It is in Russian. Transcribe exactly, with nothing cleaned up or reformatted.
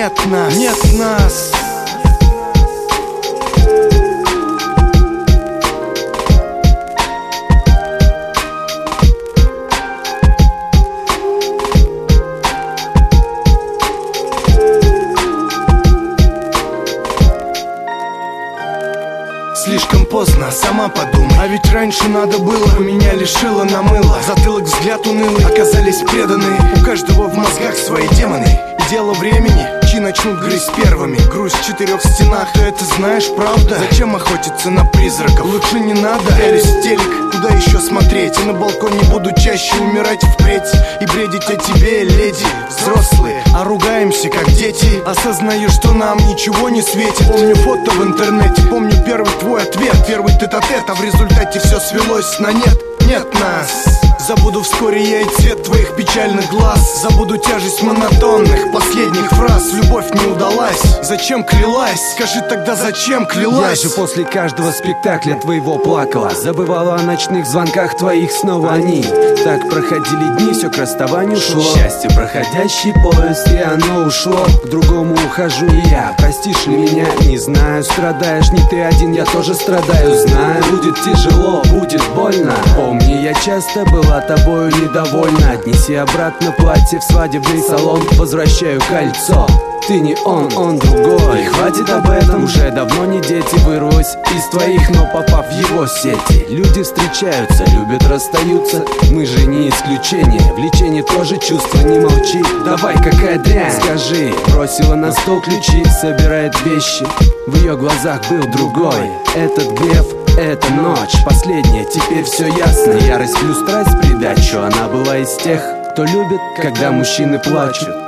нет нас, нет нас. Слишком поздно, сама подумай. А ведь раньше надо было. Меня лишило намыло. Затылок, взгляд унылый. Оказались преданные. У каждого в мозгах свои демоны. И дело времени, чьи начнут грызть первыми. Грусть в четырех стенах. Ты это знаешь, правда? Зачем охотиться на призраков? Лучше не надо. Пялись в телек, куда еще смотреть? И на балконе буду чаще умирать впредь. И бредить о тебе, леди. Взрослые, а ругаемся как дети. Осознаю, что нам ничего не светит. Помню фото в интернете, помню первый твой ответ. Первый тет-а-тет, а в результате все свелось на нет. Нет нас. Забуду вскоре я и цвет твоих печальных глаз. Забуду тяжесть монотонных последних фраз. Любовь не удалась, зачем клялась? Скажи тогда, зачем клялась? Я же после каждого спектакля твоего плакала. Забывала о ночных звонках твоих, снова они. Так проходили дни, все к расставанию шло. Счастье проходящий поезд, и оно ушло. К другому ухожу и я, простишь ли меня? Не знаю, страдаешь не ты один, я тоже страдаю. Знаю, будет тяжело, будет больно. Помни, я часто была тобою недовольна. Отнеси обратно платье в свадебный салон. Возвращаю кольцо. Ты не он, он другой. И хватит об этом, уже давно не дети. Вырвусь из твоих, но попав в его сети. Люди встречаются, любят, расстаются. Мы же не исключение. Влечение тоже чувство, не молчи. Давай, какая дрянь, скажи. Бросила на стол ключи, собирает вещи. В ее глазах был другой. Этот гнев, эта ночь последняя, теперь все ясно. Ярость плюс страсть в придачу. Она была из тех, кто любит, когда мужчины плачут.